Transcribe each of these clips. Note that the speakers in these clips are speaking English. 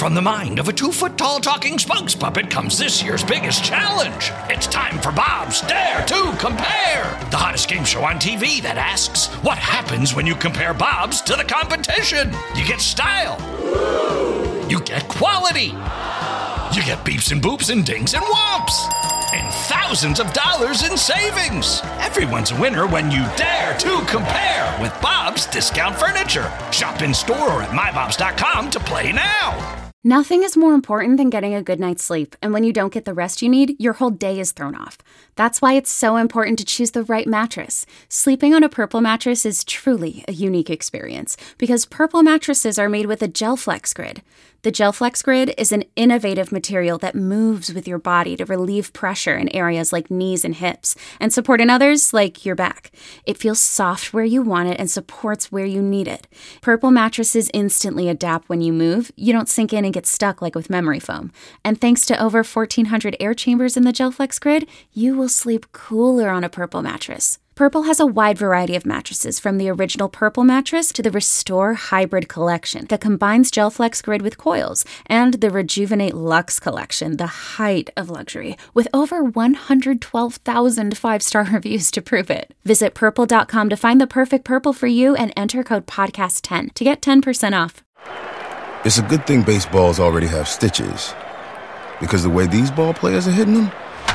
From the mind of a 2-foot-tall talking spokes puppet comes this year's biggest challenge. It's time for Bob's Dare to Compare, the hottest game show on TV that asks, what happens when you compare Bob's to the competition? You get style. You get quality. You get beeps and boops and dings and whomps. And thousands of dollars in savings. Everyone's a winner when you dare to compare with Bob's Discount Furniture. Shop in store or at mybobs.com to play now. Nothing is more important than getting a good night's sleep, and when you don't get the rest you need, your whole day is thrown off. That's why it's so important to choose the right mattress. Sleeping on a Purple mattress is truly a unique experience, because Purple mattresses are made with a GelFlex Grid. The GelFlex Grid is an innovative material that moves with your body to relieve pressure in areas like knees and hips, and support in others like your back. It feels soft where you want it and supports where you need it. Purple mattresses instantly adapt when you move. You don't sink in and get stuck like with memory foam. And thanks to over 1,400 air chambers in the GelFlex Grid, you will sleep cooler on a Purple mattress. Purple has a wide variety of mattresses, from the original Purple mattress to the Restore Hybrid collection that combines GelFlex Grid with coils, and the Rejuvenate Luxe collection, the height of luxury, with over 112,000 five-star reviews to prove it. Visit Purple.com to find the perfect Purple for you and enter code PODCAST10 to get 10% off. It's a good thing baseballs already have stitches, because the way these ball players are hitting them,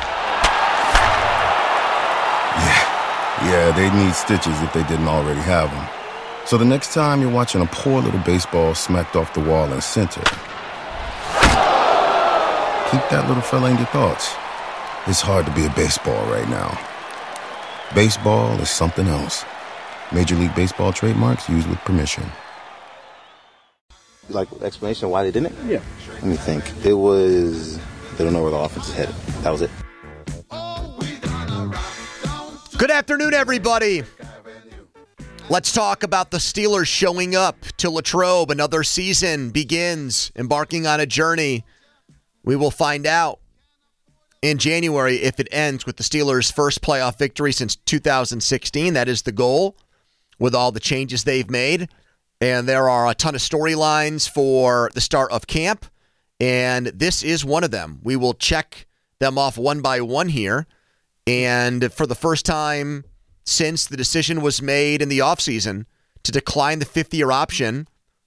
yeah, they need stitches if they didn't already have them. So the next time you're watching a poor little baseball smacked off the wall in center, keep that little fella in your thoughts. It's hard to be a baseball right now. Baseball is something else. Major League Baseball trademarks used with permission. Like explanation why they didn't? Yeah. Let me think. It was they don't know where the offense is headed. That was it. Good afternoon, everybody. Let's talk about the Steelers showing up to Latrobe. Another season begins, embarking on a journey. We will find out in January if it ends with the Steelers' first playoff victory since 2016. That is the goal with all the changes they've made. And there are a ton of storylines for the start of camp, and this is one of them. We will check them off one by one here. And for the first time since the decision was made in the offseason to decline the fifth-year option,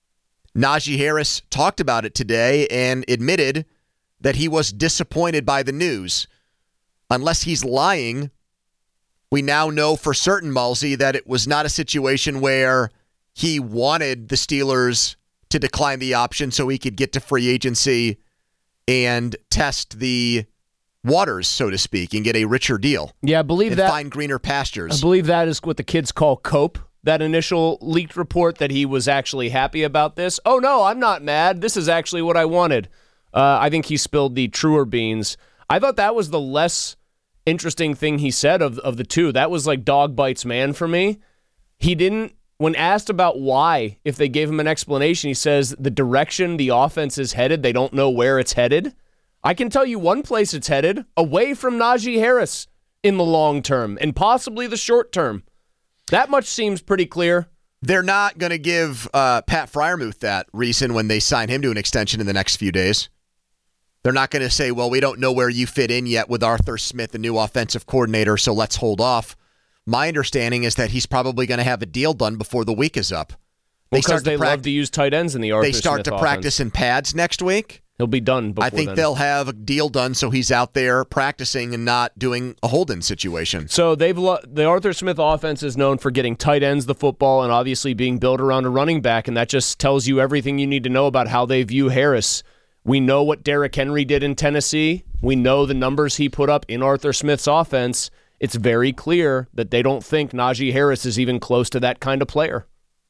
Najee Harris talked about it today and admitted that he was disappointed by the news. Unless he's lying, we now know for certain, Mulsey, that it was not a situation where he wanted the Steelers to decline the option so he could get to free agency and test the waters, so to speak, and get a richer deal. Yeah, I believe that. Find greener pastures. I believe that is what the kids call cope. That initial leaked report that he was actually happy about this. Oh, no, I'm not mad. This is actually what I wanted. I think he spilled the truer beans. I thought that was the less interesting thing he said of the two. That was like dog bites man for me. He didn't, when asked about why, if they gave him an explanation, he says the direction the offense is headed, they don't know where it's headed. I can tell you one place it's headed, away from Najee Harris in the long term and possibly the short term. That much seems pretty clear. They're not going to give Pat Freiermuth that reason when they sign him to an extension in the next few days. They're not going to say, well, we don't know where you fit in yet with Arthur Smith, the new offensive coordinator, so let's hold off. My understanding is that he's probably going to have a deal done before the week is up. Because they love to use tight ends in the Arthur Smith offense. They start to practice in pads next week. He'll be done before I think then. They'll have a deal done so he's out there practicing and not doing a hold-in situation. So the Arthur Smith offense is known for getting tight ends the football and obviously being built around a running back, and that just tells you everything you need to know about how they view Harris. We know what Derrick Henry did in Tennessee. We know the numbers he put up in Arthur Smith's offense. It's very clear that they don't think Najee Harris is even close to that kind of player.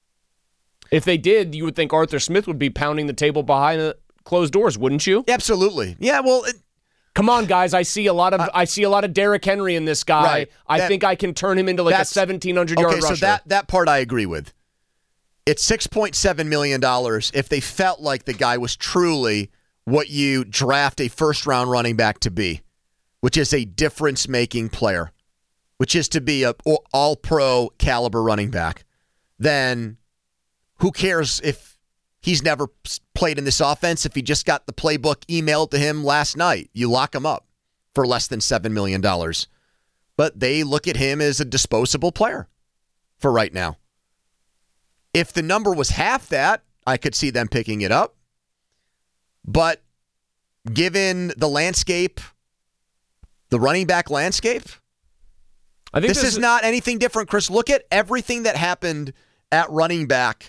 If they did, you would think Arthur Smith would be pounding the table behind closed doors, wouldn't you? Absolutely. Yeah, well, come on, guys. I see a lot of Derrick Henry in this guy. Right. I think I can turn him into like a 1,700-yard rusher. Okay, so that part I agree with. It's $6.7 million if they felt like the guy was truly what you draft a first-round running back to be, which is a difference-making player, which is to be a all-pro caliber running back. Then who cares if he's never played played in this offense if he just got the playbook emailed to him last night. You lock him up for less than $7 million. But they look at him as a disposable player for right now. If the number was half that, I could see them picking it up. But given the landscape, the running back landscape, I think this is not anything different, Chris. Look at everything that happened at running back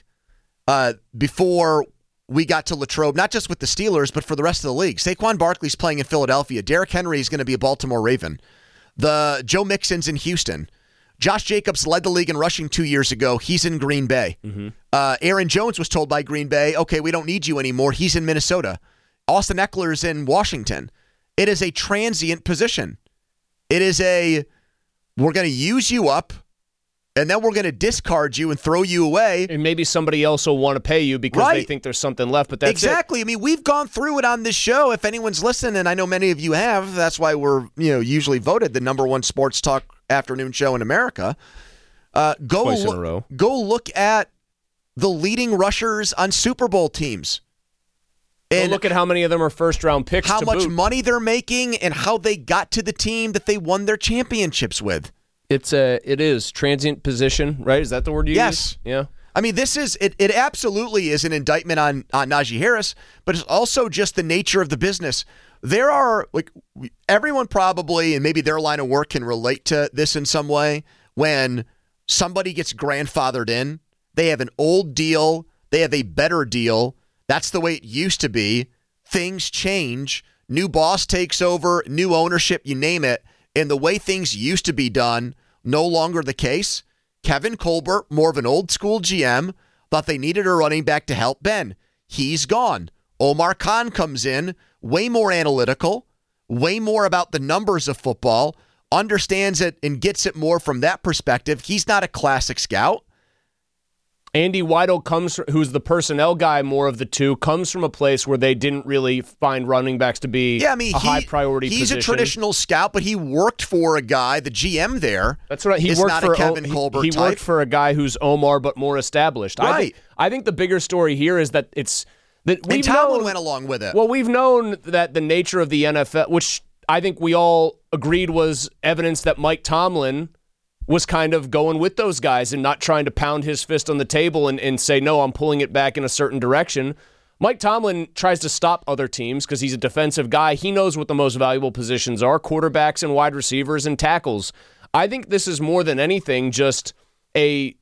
before we got to Latrobe, not just with the Steelers, but for the rest of the league. Saquon Barkley's playing in Philadelphia. Derrick Henry is going to be a Baltimore Raven. The Joe Mixon's in Houston. Josh Jacobs led the league in rushing 2 years ago. He's in Green Bay. Mm-hmm. Aaron Jones was told by Green Bay, okay, we don't need you anymore. He's in Minnesota. Austin Eckler's in Washington. It is a transient position. It is we're going to use you up, and then we're going to discard you and throw you away. And maybe somebody else will want to pay you because they think there's something left, but that's exactly. I mean, we've gone through it on this show. If anyone's listening, and I know many of you have, that's why we're usually voted the number one sports talk afternoon show in America. Twice in a row. Go look at the leading rushers on Super Bowl teams. And look at how many of them are first-round picks. How much money they're making and how they got to the team that they won their championships with. It is transient position, right? Is that the word you use? Yeah. I mean, this is it absolutely is an indictment on Najee Harris, but it's also just the nature of the business. There are, everyone probably, and maybe their line of work can relate to this in some way, when somebody gets grandfathered in, they have an old deal, they have a better deal. That's the way it used to be. Things change. New boss takes over, new ownership, you name it. And the way things used to be done, no longer the case. Kevin Colbert, more of an old school GM, thought they needed a running back to help Ben. He's gone. Omar Khan comes in, way more analytical, way more about the numbers of football, understands it and gets it more from that perspective. He's not a classic scout. Andy Weidel who's the personnel guy more of the two, comes from a place where they didn't really find running backs to be a high priority position. He's a traditional scout, but he worked for a guy, the GM there. That's right. He worked for Kevin Colbert. He worked for a guy who's Omar but more established. Right. I think the bigger story here is that Tomlin went along with it. Well, we've known that the nature of the NFL, which I think we all agreed was evidence that Mike Tomlin was kind of going with those guys and not trying to pound his fist on the table and say, no, I'm pulling it back in a certain direction. Mike Tomlin tries to stop other teams because he's a defensive guy. He knows what the most valuable positions are, quarterbacks and wide receivers and tackles. I think this is more than anything just a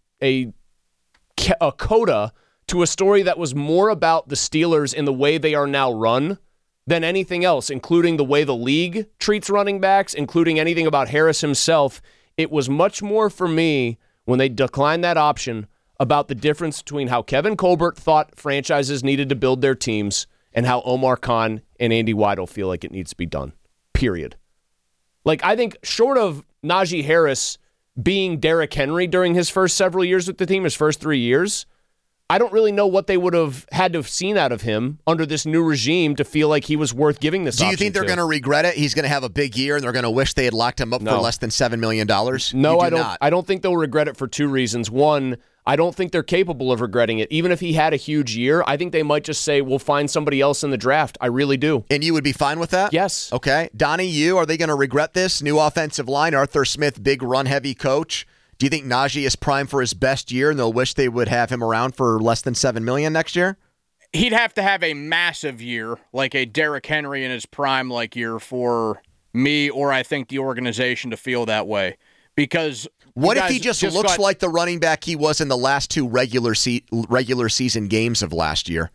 coda to a story that was more about the Steelers and the way they are now run than anything else, including the way the league treats running backs, including anything about Harris himself. It was much more for me when they declined that option about the difference between how Kevin Colbert thought franchises needed to build their teams and how Omar Khan and Andy Weidel feel like it needs to be done. Period. I think short of Najee Harris being Derrick Henry during his first several years with the team, his first 3 years, I don't really know what they would have had to have seen out of him under this new regime to feel like he was worth giving this option. Do you think they're going to regret it? He's going to have a big year and they're going to wish they had locked him up for less than $7 million? No, I don't. I don't think they'll regret it for two reasons. One, I don't think they're capable of regretting it. Even if he had a huge year, I think they might just say, we'll find somebody else in the draft. I really do. And you would be fine with that? Yes. Okay. Donnie, are they going to regret this? New offensive line, Arthur Smith, big run-heavy coach. Do you think Najee is primed for his best year and they'll wish they would have him around for less than $7 million next year? He'd have to have a massive year, like a Derrick Henry in his prime year for me or I think the organization to feel that way. Because what if he just looks like the running back he was in the last two regular season games of last year?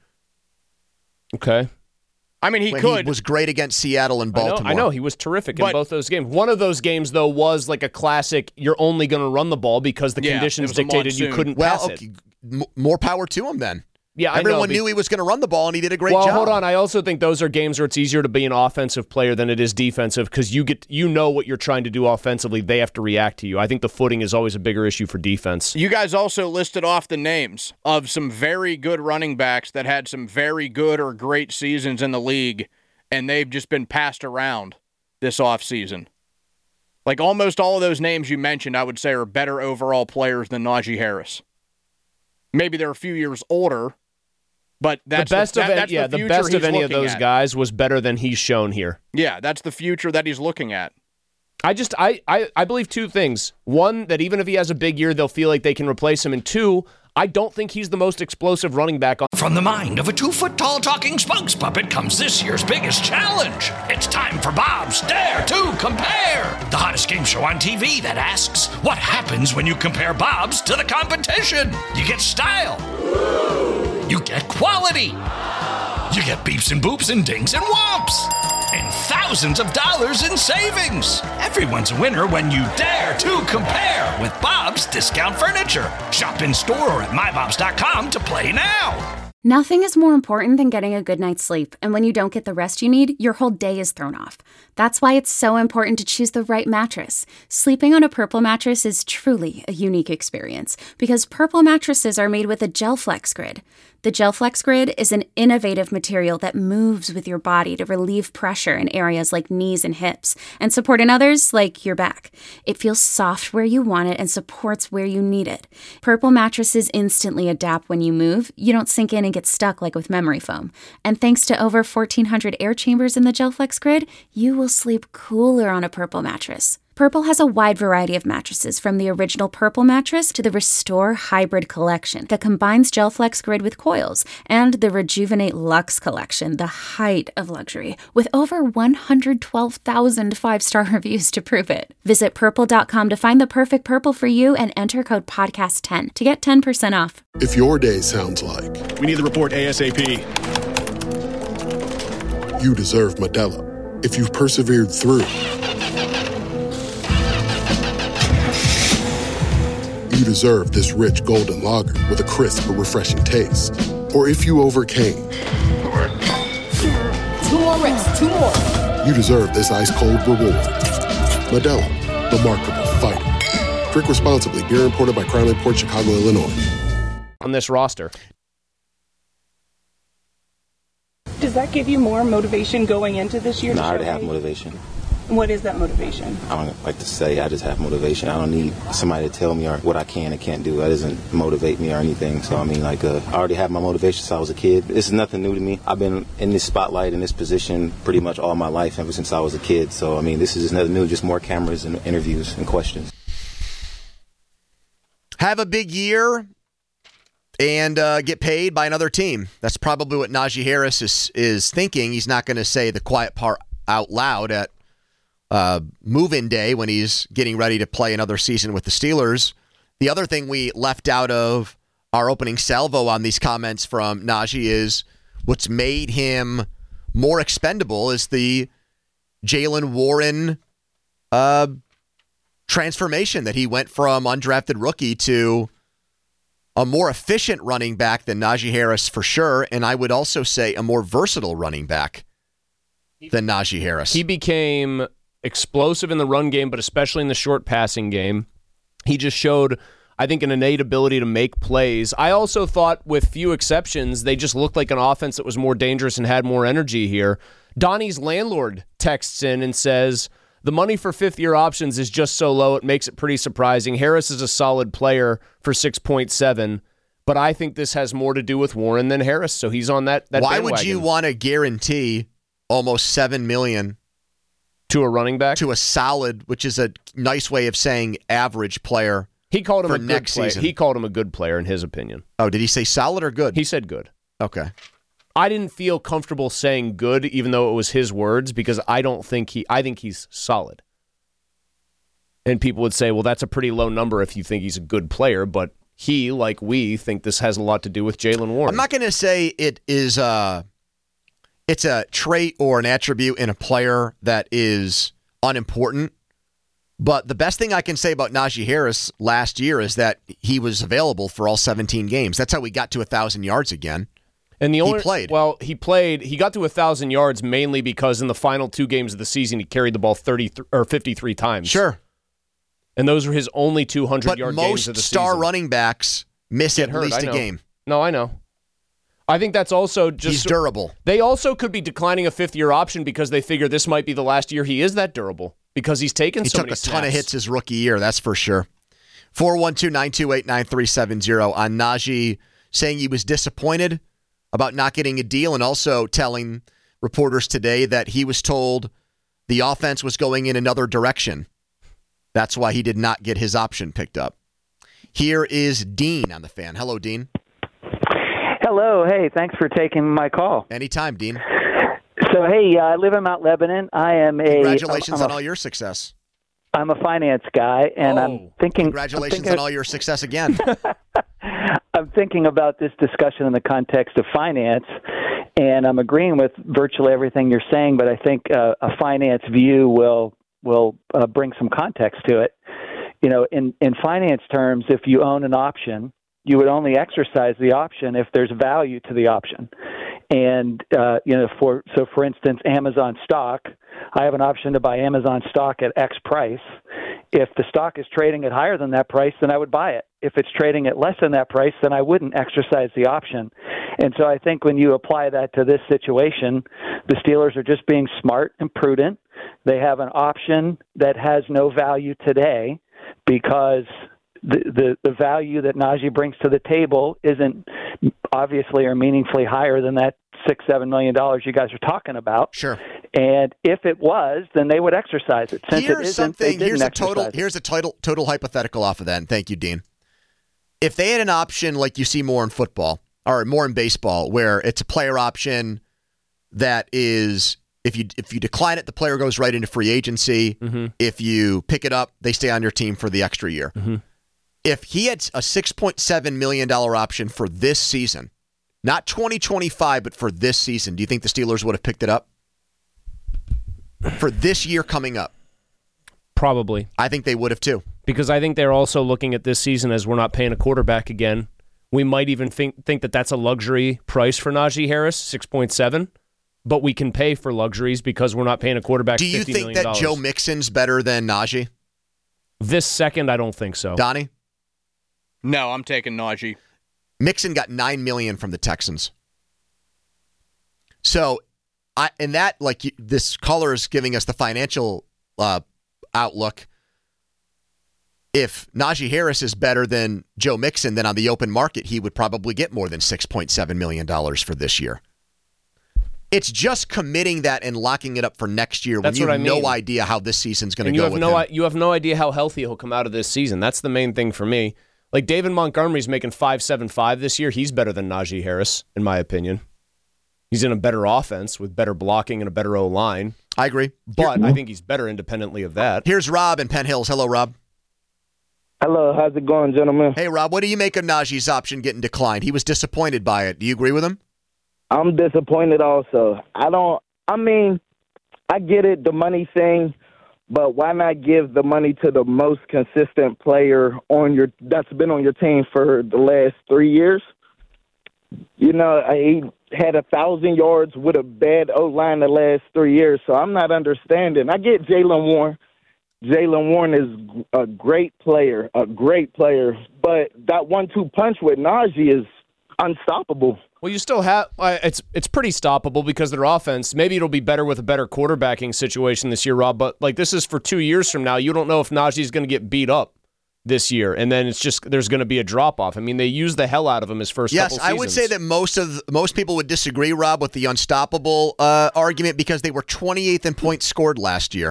Okay. I mean, he could. He was great against Seattle and Baltimore. I know. He was terrific in both those games. One of those games, though, was like a classic, you're only going to run the ball because the conditions dictated you couldn't pass it. More power to him then. Yeah, everyone knew he was going to run the ball, and he did a great job. Well, hold on. I also think those are games where it's easier to be an offensive player than it is defensive because you know what you're trying to do offensively. They have to react to you. I think the footing is always a bigger issue for defense. You guys also listed off the names of some very good running backs that had some very good or great seasons in the league, and they've just been passed around this offseason. Almost all of those names you mentioned, I would say, are better overall players than Najee Harris. Maybe they're a few years older, But that's the best the the best of any of those guys was better than he's shown here. Yeah, that's the future that he's looking at. I believe two things. One, that even if he has a big year, they'll feel like they can replace him. And two, I don't think he's the most explosive running back. From the mind of a 2-foot-tall talking spokes puppet comes this year's biggest challenge. It's time for Bob's Dare to Compare, the hottest game show on TV that asks, what happens when you compare Bob's to the competition? You get style. You get quality. You get beeps and boops and dings and whomps. And thousands of dollars in savings. Everyone's a winner when you dare to compare with Bob's Discount Furniture. Shop in store or at mybobs.com to play now. Nothing is more important than getting a good night's sleep, and when you don't get the rest you need, your whole day is thrown off. That's why it's so important to choose the right mattress. Sleeping on a Purple mattress is truly a unique experience, because Purple mattresses are made with a GelFlex Grid. The GelFlex Grid is an innovative material that moves with your body to relieve pressure in areas like knees and hips, and support in others like your back. It feels soft where you want it and supports where you need it. Purple mattresses instantly adapt when you move. You don't sink in and get stuck like with memory foam. And thanks to over 1,400 air chambers in the GelFlex Grid, you will sleep cooler on a Purple mattress. Purple has a wide variety of mattresses, from the original Purple mattress to the Restore Hybrid collection that combines GelFlex Grid with coils, and the Rejuvenate Luxe collection, the height of luxury, with over 112,000 five-star reviews to prove it. Visit purple.com to find the perfect Purple for you and enter code podcast10 to get 10% off. If your day sounds like, we need the report ASAP, you deserve Modelo. If you've persevered through, you deserve this rich golden lager with a crisp but refreshing taste. Or if you overcame. 2 more reps, 2 more. You deserve this ice-cold reward. Modelo, the Markable Fighter. Drink responsibly. Beer imported by Crown Imports, Chicago, Illinois. On this roster. Does that give you more motivation going into this year? No, I already have motivation. What is that motivation? I don't like to say I just have motivation. I don't need somebody to tell me what I can and can't do. That doesn't motivate me or anything. So, I mean, I already have my motivation since I was a kid. This is nothing new to me. I've been in this spotlight, in this position pretty much all my life, ever since I was a kid. So, I mean, this is just nothing new, just more cameras and interviews and questions. Have a big year and get paid by another team. That's probably what Najee Harris is thinking. He's not going to say the quiet part out loud at move-in day when he's getting ready to play another season with the Steelers. The other thing we left out of our opening salvo on these comments from Najee is what's made him more expendable is the Jaylen Warren transformation, that he went from undrafted rookie to a more efficient running back than Najee Harris for sure, and I would also say a more versatile running back than Najee Harris. He became explosive in the run game, but especially in the short passing game. He just showed, I think, an innate ability to make plays. I also thought, with few exceptions, they just looked like an offense that was more dangerous and had more energy here. Donnie's landlord texts in and says, the money for fifth-year options is just so low, it makes it pretty surprising. Harris is a solid player for 6.7, but I think this has more to do with Warren than Harris, so he's on that Why bandwagon. would you want to guarantee almost $7 million to a running back? To a solid, which is a nice way of saying average player. He called him for a good next player. season. He called him a good player in his opinion. Oh, did he say solid or good? He said good. Okay. I didn't feel comfortable saying good, even though it was his words, because I think he's solid. And people would say, well, that's a pretty low number if you think he's a good player, but he, like we, think this has a lot to do with Jaylen Warren. I'm not going to say it is it's a trait or an attribute in a player that is unimportant, but the best thing I can say about Najee Harris last year is that he was available for all 17 games. That's how we got to 1,000 yards again. And he played. Well, he played. He got to 1,000 yards mainly because in the final 2 games of the season, he carried the ball 53 times. Sure. And those were his only 200-yard games of the season. Most star running backs miss at least a game. No, I know. I think that's also just... He's durable. They also could be declining a fifth-year option because they figure this might be the last year he is that durable because he's taken so many snaps. He took a ton of hits his rookie year, that's for sure. 412-928-9370 on Najee saying he was disappointed about not getting a deal and also telling reporters today that he was told the offense was going in another direction. That's why he did not get his option picked up. Here is Dean on the Fan. Hello, Dean. Hello. Hey, thanks for taking my call. Anytime, Dean. So, hey, I live in Mount Lebanon. I am Congratulations on all your success. I'm a finance guy, and I'm thinking... Congratulations on all your success again. I'm thinking about this discussion in the context of finance, and I'm agreeing with virtually everything you're saying, but I think a finance view will bring some context to it. You know, in finance terms, if you own an option, you would only exercise the option if there's value to the option. And, for instance, Amazon stock, I have an option to buy Amazon stock at X price. If the stock is trading at higher than that price, then I would buy it. If it's trading at less than that price, then I wouldn't exercise the option. And so I think when you apply that to this situation, the Steelers are just being smart and prudent. They have an option that has no value today because the value that Najee brings to the table isn't obviously or meaningfully higher than that $6-7 million you guys are talking about. Sure. And if it was, then they would exercise it. Since here's it isn't, something. they didn't Here's a total hypothetical off of that. And thank you, Dean. If they had an option like you see more in football or more in baseball, where it's a player option that is, if you decline it, the player goes right into free agency. Mm-hmm. If you pick it up, they stay on your team for the extra year. Mm-hmm. If he had a $6.7 million option for this season, not 2025, but for this season, do you think the Steelers would have picked it up? For this year coming up? Probably. I think they would have too. Because I think they're also looking at this season as we're not paying a quarterback again. We might even think that that's a luxury price for Najee Harris, 6.7, but we can pay for luxuries because we're not paying a quarterback $50 million. Do you think that Joe Mixon's better than Najee? This second, I don't think so. Donnie? No, I'm taking Najee. Mixon got $9 million from the Texans. So, this caller is giving us the financial outlook. If Najee Harris is better than Joe Mixon, then on the open market, he would probably get more than $6.7 million for this year. It's just committing that and locking it up for next year when you have no idea how this season's going to go with him. You have no idea how healthy he'll come out of this season. That's the main thing for me. Like David Montgomery's making $5.75 this year. He's better than Najee Harris, in my opinion. He's in a better offense with better blocking and a better O-line. I agree. But I think he's better independently of that. Here's Rob in Penn Hills. Hello, Rob. Hello. How's it going, gentlemen? Hey, Rob. What do you make of Najee's option getting declined? He was disappointed by it. Do you agree with him? I'm disappointed also. I get it, the money thing, but why not give the money to the most consistent player that's been on your team for the last 3 years? You know, he had 1,000 yards with a bad O-line the last 3 years, so I'm not understanding. I get Jaylen Warren. Jaylen Warren is a great player, but that 1-2 punch with Najee is unstoppable. Well, you still have it's pretty stoppable because their offense. Maybe it'll be better with a better quarterbacking situation this year, Rob. But this is for 2 years from now. You don't know if Najee's going to get beat up this year, and then it's just there's going to be a drop off. I mean, they used the hell out of him his first couple seasons. Yes, I would say that most people would disagree, Rob, with the unstoppable argument because they were 28th in points scored last year.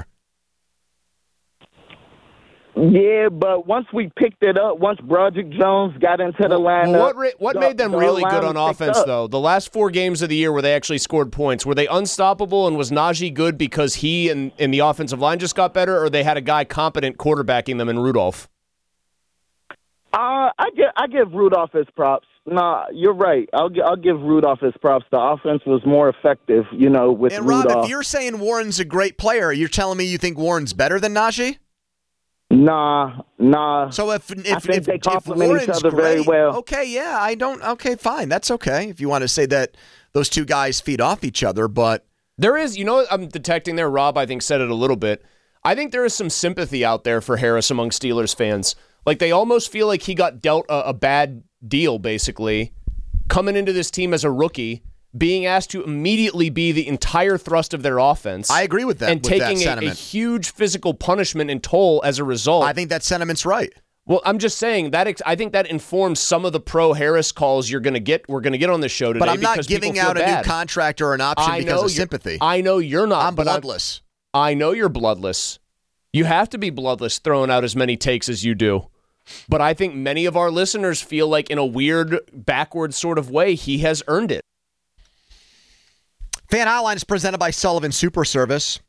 Yeah, but once we picked it up, once Broderick Jones got into the lineup... What made them really good on offense, though? The last 4 games of the year where they actually scored points, were they unstoppable, and was Najee good because he and the offensive line just got better, or they had a guy competent quarterbacking them in Rudolph? I give Rudolph his props. No, you're right. I'll give Rudolph his props. The offense was more effective, with Rudolph. And Rob, if you're saying Warren's a great player, you're telling me you think Warren's better than Najee? Nah. So if they complement each other great, very well. Okay, yeah, I don't. Okay, fine, that's okay. If you want to say that those two guys feed off each other, but there is, what I'm detecting there. Rob, I think said it a little bit. I think there is some sympathy out there for Harris among Steelers fans. Like they almost feel like he got dealt a bad deal, basically, coming into this team as a rookie, being asked to immediately be the entire thrust of their offense. I agree with that. And taking a huge physical punishment and toll as a result. I think that sentiment's right. Well, I'm just saying that I think that informs some of the pro Harris calls we're going to get on the show today. But I'm not giving out a new contract or an option because of sympathy. I know you're not. I'm bloodless. I know you're bloodless. You have to be bloodless throwing out as many takes as you do. But I think many of our listeners feel like in a weird, backward sort of way, he has earned it. Fan Hotline is presented by Sullivan Super Service.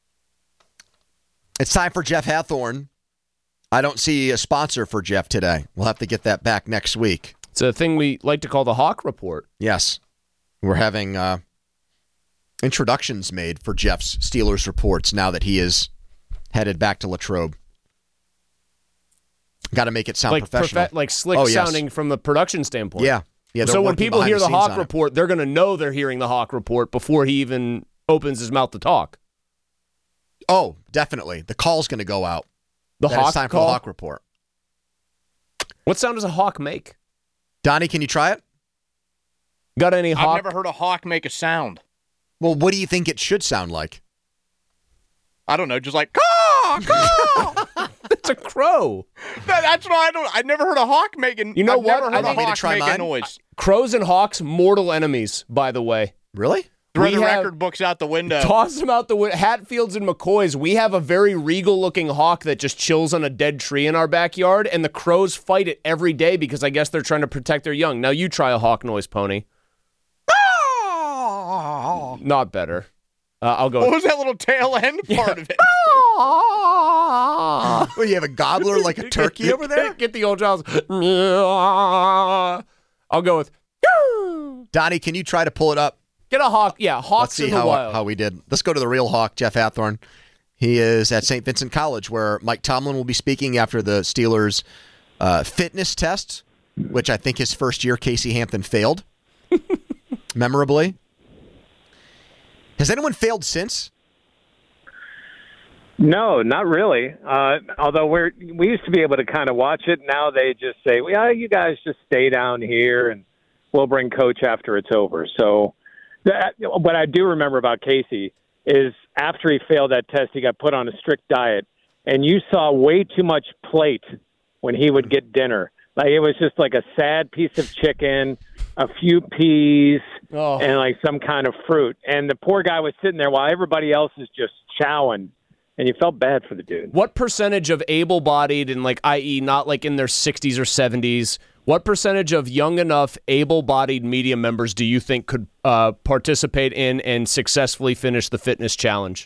It's time for Jeff Hathorn. I don't see a sponsor for Jeff today. We'll have to get that back next week. It's a thing we like to call the Hawk Report. Yes. We're having introductions made for Jeff's Steelers reports now that he is headed back to Latrobe. Got to make it sound professional. Like slick sounding from the production standpoint. Yeah. So when people hear the Hawk Report, they're going to know they're hearing the Hawk Report before he even opens his mouth to talk. Oh, definitely. The call's going to go out. It's time for the Hawk Report. What sound does a hawk make? Donnie, can you try it? Got any hawk? I've never heard a hawk make a sound. Well, what do you think it should sound like? I don't know, just like caw, caw. It's a crow. That's why I never heard a hawk making. You know I've what? Never heard a hawk make a noise. Crows and hawks, mortal enemies. By the way, really? Throw the record books out the window. Toss them out the window. Hatfields and McCoys. We have a very regal-looking hawk that just chills on a dead tree in our backyard, and the crows fight it every day because I guess they're trying to protect their young. Now you try a hawk noise, Pony. Not better. I'll go. What was that little tail end part of it? Well, you have a gobbler like a turkey over there? Get the old Giles. I'll go with. Donnie, can you try to pull it up? Get a hawk. Yeah, hawks in the wild. Let's see how we did. Let's go to the real hawk, Jeff Hathorn. He is at St. Vincent College, where Mike Tomlin will be speaking after the Steelers' fitness test, which I think his first year, Casey Hampton failed memorably. Has anyone failed since? No, not really. Although we used to be able to kind of watch it. Now they just say, well, you guys just stay down here and we'll bring coach after it's over. So what I do remember about Casey is after he failed that test, he got put on a strict diet, and you saw way too much plate when he would get dinner. Like it was just like a sad piece of chicken, a few peas, and like some kind of fruit. And the poor guy was sitting there while everybody else is just chowing, and you felt bad for the dude. What percentage of able-bodied and like, i.e., not like in their 60s or 70s, what percentage of young enough able-bodied media members do you think could participate in and successfully finish the fitness challenge?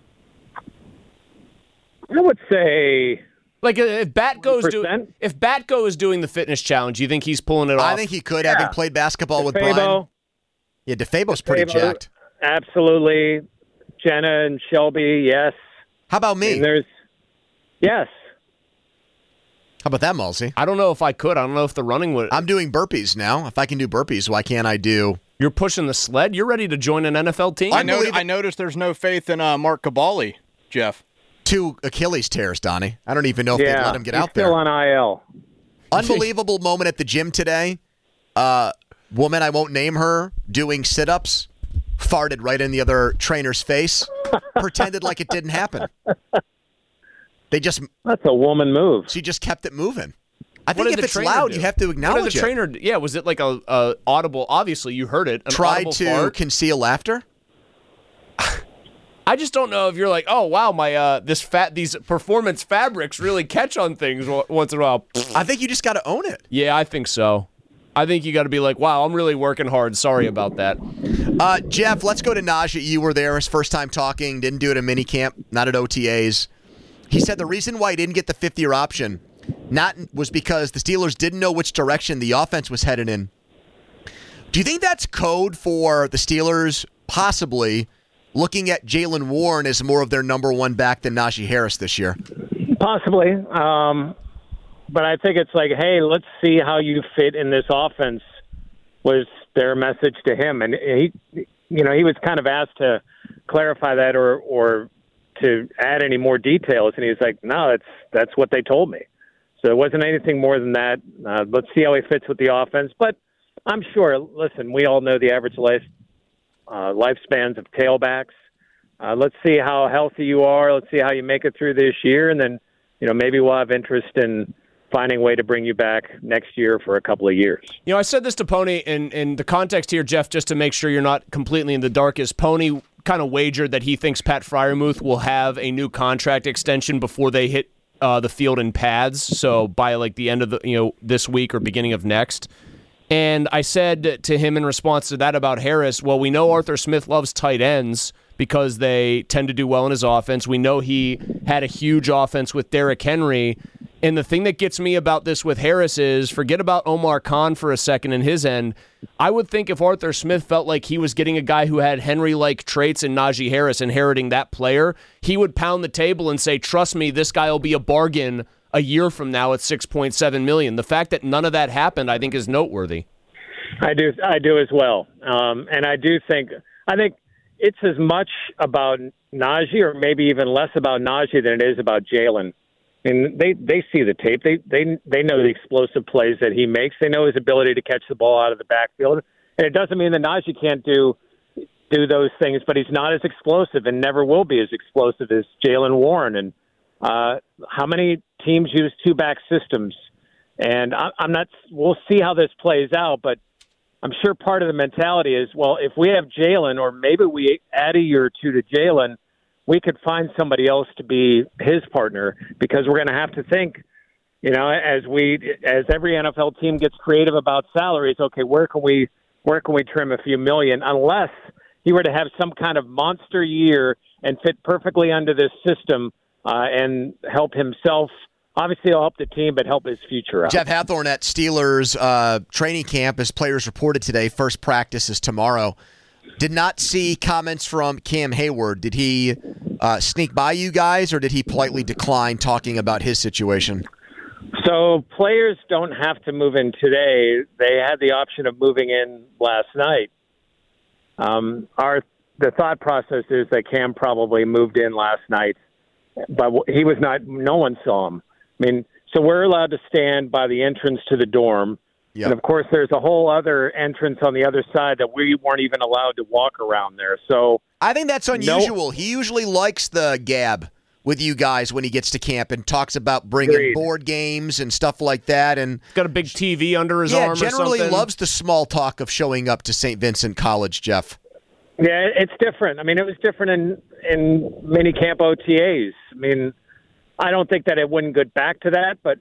I would say, like if Batko is doing the fitness challenge, you think he's pulling it off? I think he could, having played basketball with Brian. Yeah, DeFabo's pretty jacked. Absolutely. Jenna and Shelby, yes. How about me? Yes. How about that, Malsey? I don't know if I could. I don't know if the running would. I'm doing burpees now. If I can do burpees, why can't I do? You're pushing the sled? You're ready to join an NFL team? I noticed there's no faith in Mark Cabali, Jeff. 2 Achilles tears, Donnie. I don't even know if they'd let him get out there. Still on IL. Unbelievable moment at the gym today. Woman, I won't name her, doing sit-ups, farted right in the other trainer's face, pretended like it didn't happen. That's a woman move. She just kept it moving. I think if it's loud, you have to acknowledge what did the trainer do? Yeah, was it like a audible? Obviously, you heard it. Tried to conceal laughter. I just don't know if you're like, oh wow, my these performance fabrics really catch on things once in a while. I think you just got to own it. Yeah, I think so. I think you got to be like, wow, I'm really working hard. Sorry about that. Jeff, let's go to Najee. You were there his first time talking. Didn't do it at minicamp, not at OTAs. He said the reason why he didn't get the fifth-year option was because the Steelers didn't know which direction the offense was headed in. Do you think that's code for the Steelers possibly looking at Jaylen Warren as more of their number one back than Najee Harris this year? Possibly. But I think it's like, hey, let's see how you fit in this offense was their message to him. And he was kind of asked to clarify that or to add any more details. And he was like, no, that's what they told me. So it wasn't anything more than that. Let's see how he fits with the offense. But I'm sure, listen, we all know the average lifespans of tailbacks. Let's see how healthy you are. Let's see how you make it through this year. And then, maybe we'll have interest in finding a way to bring you back next year for a couple of years. You know, I said this to Pony, in the context here, Jeff, just to make sure you're not completely in the dark, is Pony kind of wagered that he thinks Pat Freiermuth will have a new contract extension before they hit the field in pads, so by like the end of this week or beginning of next. And I said to him in response to that about Harris, well, we know Arthur Smith loves tight ends because they tend to do well in his offense. We know he had a huge offense with Derrick Henry. And the thing that gets me about this with Harris is, forget about Omar Khan for a second in his end. I would think if Arthur Smith felt like he was getting a guy who had Henry-like traits in Najee Harris, inheriting that player, he would pound the table and say, trust me, this guy will be a bargain a year from now at $6.7 million. The fact that none of that happened, I think, is noteworthy. I do as well. And I think it's as much about Najee, or maybe even less about Najee than it is about Jalen. And they see the tape. They know the explosive plays that he makes. They know his ability to catch the ball out of the backfield. And it doesn't mean that Najee can't do those things, but he's not as explosive and never will be as explosive as Jalen Warren. And how many teams use two-back systems? And we'll see how this plays out, but I'm sure part of the mentality is, well, if we have Jalen, or maybe we add a year or two to Jalen, we could find somebody else to be his partner, because we're going to have to think, as every NFL team gets creative about salaries, okay, where can we trim a few million, unless he were to have some kind of monster year and fit perfectly under this system and help himself. Obviously, he'll help the team, but help his future out. Jeff Hathorn at Steelers training camp, as players reported today. First practice is tomorrow. Did not see comments from Cam Hayward. Did he sneak by you guys, or did he politely decline talking about his situation? So players don't have to move in today. They had the option of moving in last night. The thought process is that Cam probably moved in last night, but he was not. No one saw him. I mean, so we're allowed to stand by the entrance to the dorm. Yep. And, of course, there's a whole other entrance on the other side that we weren't even allowed to walk around there. So I think that's unusual. He usually likes the gab with you guys when he gets to camp and talks about bringing board games and stuff like that. And got a big TV under his arm or something. Yeah, generally loves the small talk of showing up to St. Vincent College, Jeff. Yeah, it's different. I mean, it was different in mini camp OTAs. I mean, I don't think that it wouldn't get back to that, but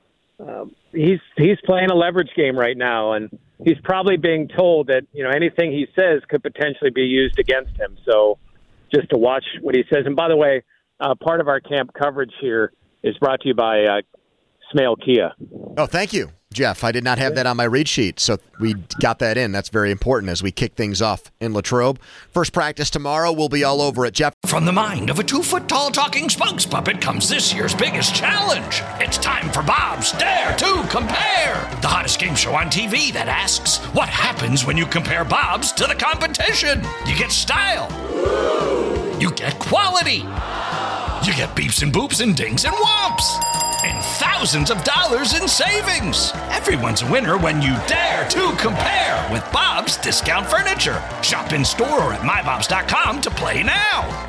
he's playing a leverage game right now, and he's probably being told that anything he says could potentially be used against him. So just to watch what he says. And by the way, part of our camp coverage here is brought to you by Smale Kia. Oh, thank you, Jeff. I did not have that on my read sheet, so we got that in. That's very important as we kick things off in Latrobe. First practice tomorrow. We'll be all over it, Jeff. From the mind of a 2-foot-tall talking spokes puppet comes this year's biggest challenge. It's time for Bob's Dare to Compare, the hottest game show on TV that asks, what happens when you compare Bob's to the competition? You get style. You get quality. You get beeps and boops and dings and whomps. And thousands of dollars in savings. Everyone's a winner when you dare to compare with Bob's Discount Furniture. Shop in store or at mybobs.com to play now.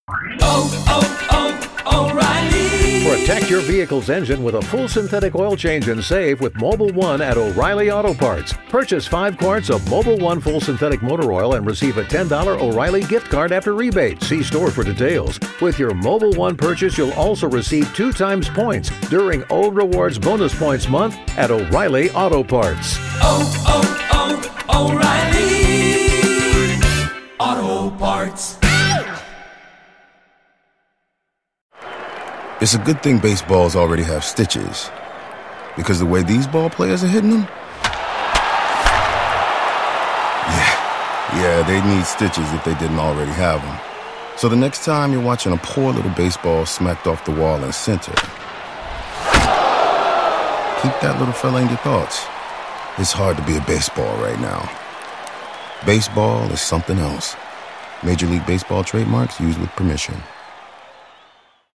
O'Reilly. Protect your vehicle's engine with a full synthetic oil change and save with Mobil 1 at O'Reilly Auto Parts. Purchase 5 quarts of Mobil 1 full synthetic motor oil and receive a $10 O'Reilly gift card after rebate. See store for details. With your Mobil 1 purchase, you'll also receive 2 times points during O Rewards Bonus Points Month at O'Reilly Auto Parts. O'Reilly Auto Parts. It's a good thing baseballs already have stitches, because the way these ball players are hitting them, yeah, they'd need stitches if they didn't already have them. So the next time you're watching a poor little baseball smacked off the wall in center, keep that little fella in your thoughts. It's hard to be a baseball right now. Baseball is something else. Major League Baseball trademarks used with permission.